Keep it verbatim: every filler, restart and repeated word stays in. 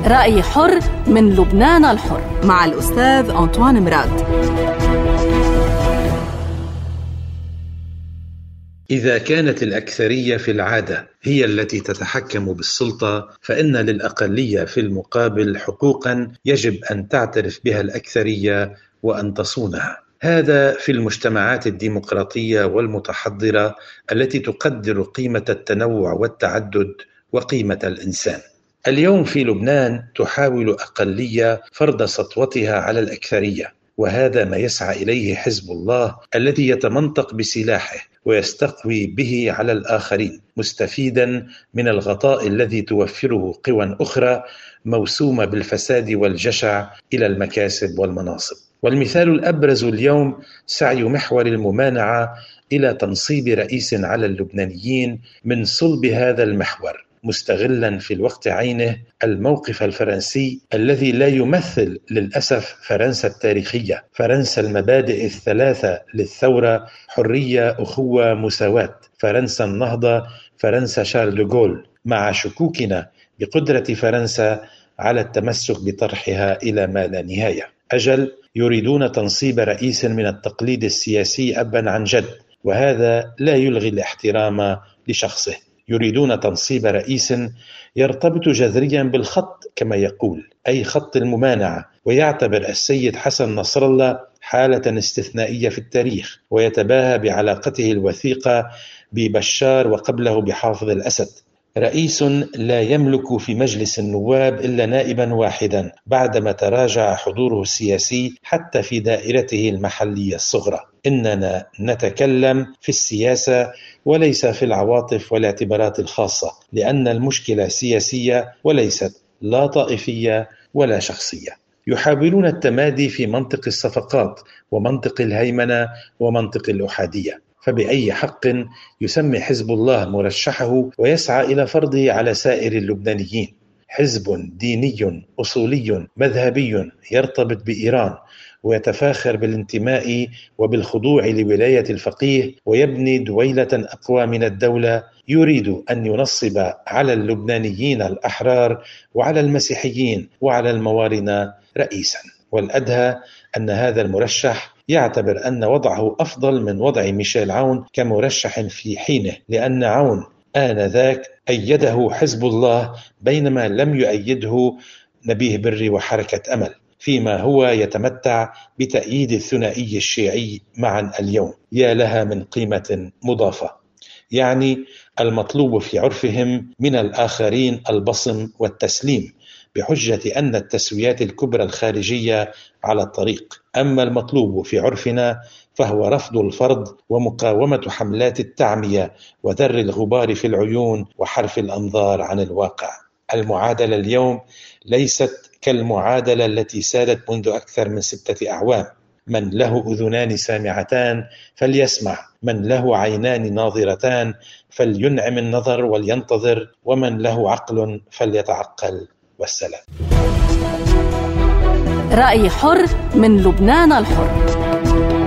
رأي حر من لبنان الحر مع الأستاذ أنطوان مراد. إذا كانت الأكثرية في العادة هي التي تتحكم بالسلطة، فإن للأقلية في المقابل حقوقا يجب أن تعترف بها الأكثرية وأن تصونها. هذا في المجتمعات الديمقراطية والمتحضرة التي تقدر قيمة التنوع والتعدد وقيمة الإنسان. اليوم في لبنان تحاول أقلية فرض سطوتها على الأكثرية، وهذا ما يسعى إليه حزب الله الذي يتمنطق بسلاحه ويستقوي به على الآخرين، مستفيدا من الغطاء الذي توفره قوى أخرى موسومة بالفساد والجشع إلى المكاسب والمناصب. والمثال الأبرز اليوم سعي محور الممانعة إلى تنصيب رئيس على اللبنانيين من صلب هذا المحور، مستغلا في الوقت عينه الموقف الفرنسي الذي لا يمثل للأسف فرنسا التاريخية، فرنسا المبادئ الثلاثة للثورة: حرية، أخوة، مساواة، فرنسا النهضة، فرنسا شارل دوغول، مع شكوكنا بقدرة فرنسا على التمسك بطرحها إلى ما لا نهاية. أجل يريدون تنصيب رئيس من التقليد السياسي أبا عن جد، وهذا لا يلغي الاحترام لشخصه. يريدون تنصيب رئيس يرتبط جذريا بالخط كما يقول، أي خط الممانعة، ويعتبر السيد حسن نصر الله حالة استثنائية في التاريخ، ويتباهى بعلاقته الوثيقة ببشار وقبله بحافظ الأسد. رئيس لا يملك في مجلس النواب إلا نائبا واحدا بعدما تراجع حضوره السياسي حتى في دائرته المحلية الصغرى. إننا نتكلم في السياسة وليس في العواطف والاعتبارات الخاصة، لأن المشكلة سياسية وليست لا طائفية ولا شخصية. يحاولون التمادي في منطق الصفقات ومنطق الهيمنة ومنطق الأحادية، فبأي حق يسمي حزب الله مرشحه ويسعى إلى فرضه على سائر اللبنانيين؟ حزب ديني أصولي مذهبي يرتبط بإيران ويتفاخر بالانتماء وبالخضوع لولاية الفقيه ويبني دويلة أقوى من الدولة، يريد أن ينصب على اللبنانيين الأحرار وعلى المسيحيين وعلى الموارنة رئيسا. والأدهى أن هذا المرشح يعتبر أن وضعه أفضل من وضع ميشيل عون كمرشح في حينه، لأن عون آنذاك أيده حزب الله بينما لم يؤيده نبيه بري وحركة أمل، فيما هو يتمتع بتأييد الثنائي الشيعي معا اليوم. يا لها من قيمة مضافة. يعني المطلوب في عرفهم من الآخرين البصم والتسليم بحجة أن التسويات الكبرى الخارجية على الطريق، أما المطلوب في عرفنا فهو رفض الفرض ومقاومة حملات التعمية وذر الغبار في العيون وحرف الأنظار عن الواقع. المعادلة اليوم ليست كالمعادلة التي سادت منذ أكثر من ستة أعوام. من له أذنان سامعتان فليسمع، من له عينان ناظرتان فلينعم النظر ولينتظر، ومن له عقل فليتعقل. والسلام. رأي حر من لبنان الحر.